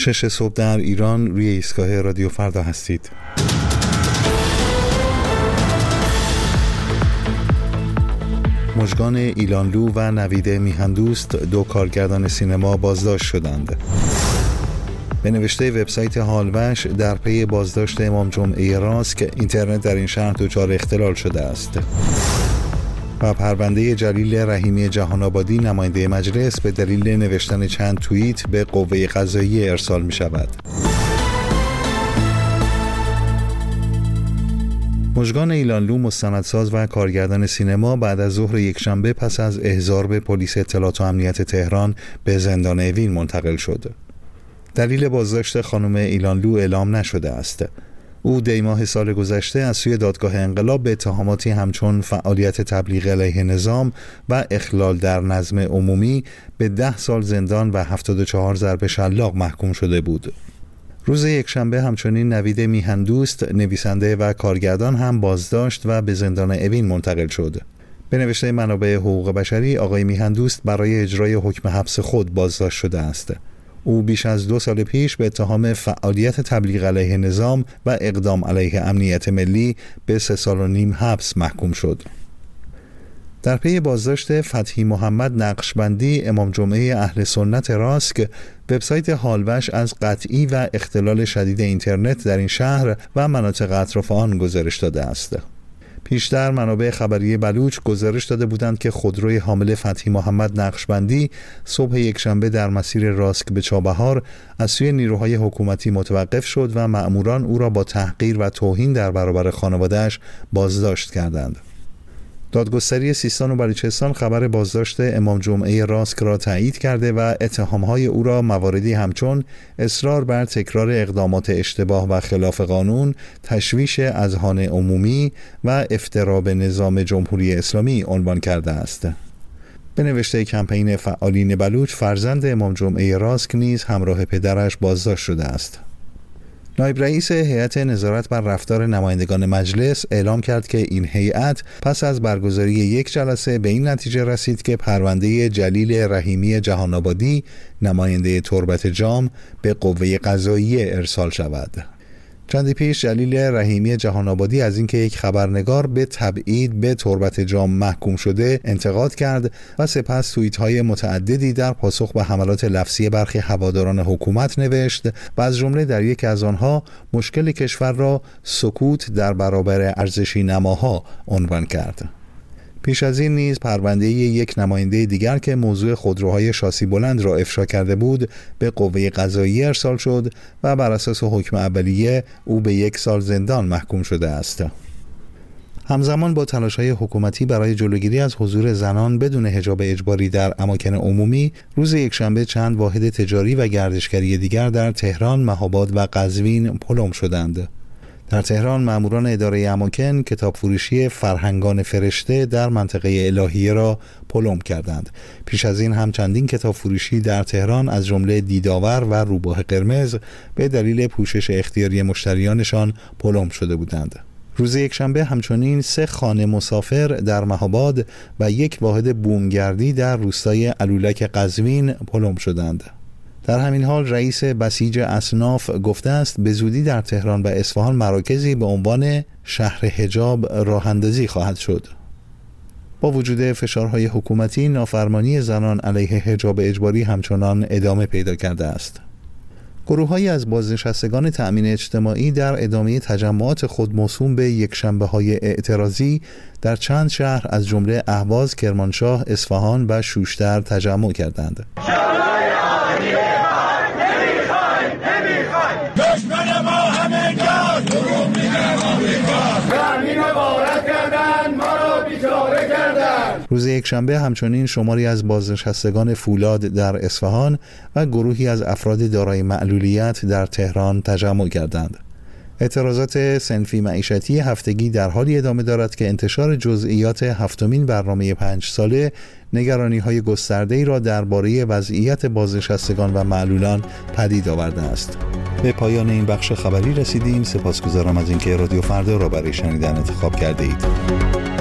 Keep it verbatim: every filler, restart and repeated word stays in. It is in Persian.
شش صبح در ایران روی ایستگاه رادیو فردا هستید. مژگان ایلانلو و نوید میهندوست دو کارگردان سینما بازداشت شدند. به نوشته وبسایت هالوش در پی بازداشت امام جمعه راسک اینترنت در این شهر دچار اختلال شده است. و پرونده جلیل رحیمی جهان‌آبادی نماینده مجلس به دلیل نوشتن چند توییت به قوه قضاییه ارسال می شود. مژگان ایلانلو مستندساز و کارگردان سینما بعد از ظهر یکشنبه پس از احضار به پلیس اطلاعات و امنیت تهران به زندان اوین منتقل شد. دلیل بازداشت خانم ایلانلو اعلام نشده است. او دی ماه سال گذشته از سوی دادگاه انقلاب به اتهاماتی همچون فعالیت تبلیغ علیه نظام و اخلال در نظم عمومی به ده سال زندان و هفتاد و چهار ضرب شلاق محکوم شده بود. روز یکشنبه همچنین نوید میهندوست نویسنده و کارگردان هم بازداشت و به زندان اوین منتقل شد. به نوشته منابع حقوق بشری آقای میهندوست برای اجرای حکم حبس خود بازداشت شده است. او بیش از دو سال پیش به اتهام فعالیت تبلیغ علیه نظام و اقدام علیه امنیت ملی به سه سال و نیم حبس محکوم شد. در پی بازداشت فتحی محمد نقشبندی امام جمعه اهل سنت راسک، وبسایت هالوش از قطعی و اختلال شدید اینترنت در این شهر و مناطق اطراف آن گزارش داده است. پیشتر منابع خبری بلوچ گزارش داده بودند که خودروی حامل فتحی محمد نقشبندی صبح یکشنبه در مسیر راسک به چابهار از سوی نیروهای حکومتی متوقف شد و مأموران او را با تحقیر و توهین در برابر خانواده‌اش بازداشت کردند. دادگستری سیستان و بلوچستان خبر بازداشت امام جمعه راسک را تایید کرده و اتهامهای او را مواردی همچون اصرار بر تکرار اقدامات اشتباه و خلاف قانون، تشویش اذهان عمومی و افترا به نظام جمهوری اسلامی عنوان کرده است. به نوشته کمپین فعالین بلوچ، فرزند امام جمعه راسک نیز همراه پدرش بازداشت شده است. نایب رئیس هیئت نظارت بر رفتار نمایندگان مجلس اعلام کرد که این هیئت پس از برگزاری یک جلسه به این نتیجه رسید که پرونده جلیل رحیمی جهان‌آبادی نماینده تربت جام به قوه قضاییه ارسال شود. چندی پیش جلیل رحیمی جهان‌آبادی از اینکه یک خبرنگار به تبعید به تربت جام محکوم شده انتقاد کرد و سپس توییت‌های متعددی در پاسخ به حملات لفظی برخی هواداران حکومت نوشت و از جمله در یک از آنها مشکل کشور را سکوت در برابر ارزشی نماها عنوان کرد. پیش از این نیز پرونده یک نماینده دیگر که موضوع خودروهای شاسی بلند را افشا کرده بود به قوه قضاییه ارسال شد و بر اساس حکم اولیه او به یک سال زندان محکوم شده است. همزمان با تلاش‌های حکومتی برای جلوگیری از حضور زنان بدون حجاب اجباری در اماکن عمومی، روز یکشنبه چند واحد تجاری و گردشگری دیگر در تهران، مهاباد و قزوین پلم شدند. در تهران ماموران اداره اماکن کتاب فروشی فرهنگان فرشته در منطقه الهیه را پلم کردند. پیش از این هم چندین کتاب فروشی در تهران از جمله دیداور و روباه قرمز به دلیل پوشش اختیاری مشتریانشان پلم شده بودند. روز یکشنبه همچنین سه خانه مسافر در مهاباد و یک واحد بومگردی در روستای علولک قزوین پلم شدند. در همین حال رئیس بسیج اصناف گفته است به زودی در تهران و اصفهان مراکزی به عنوان شهر حجاب راه اندازی خواهد شد. با وجود فشارهای حکومتی، نافرمانی زنان علیه حجاب اجباری همچنان ادامه پیدا کرده است. گروه‌هایی از بازنشستگان تأمین اجتماعی در ادامه تجمعات خود موسوم به یکشنبه‌های اعتراضی در چند شهر از جمله اهواز، کرمانشاه، اصفهان و شوشتر تجمع کردند. دشمن ما همه جا دروغ میگن آمریکا، زمین وارد کردن ما را بیچاره کردن. روز یکشنبه همچنین شماری از بازنشستگان فولاد در اصفهان و گروهی از افراد دارای معلولیت در تهران تجمع کردند. اعتراضات صنفی معیشتی هفتگی در حالی ادامه دارد که انتشار جزئیات هفتمین برنامه پنج ساله نگرانی‌های گسترده‌ای را درباره وضعیت بازنشستگان و معلولان پدید آورده است. به پایان این بخش خبری رسیدیم. سپاسگزارم از اینکه رادیو فردا را برای شنیدن انتخاب کرده اید.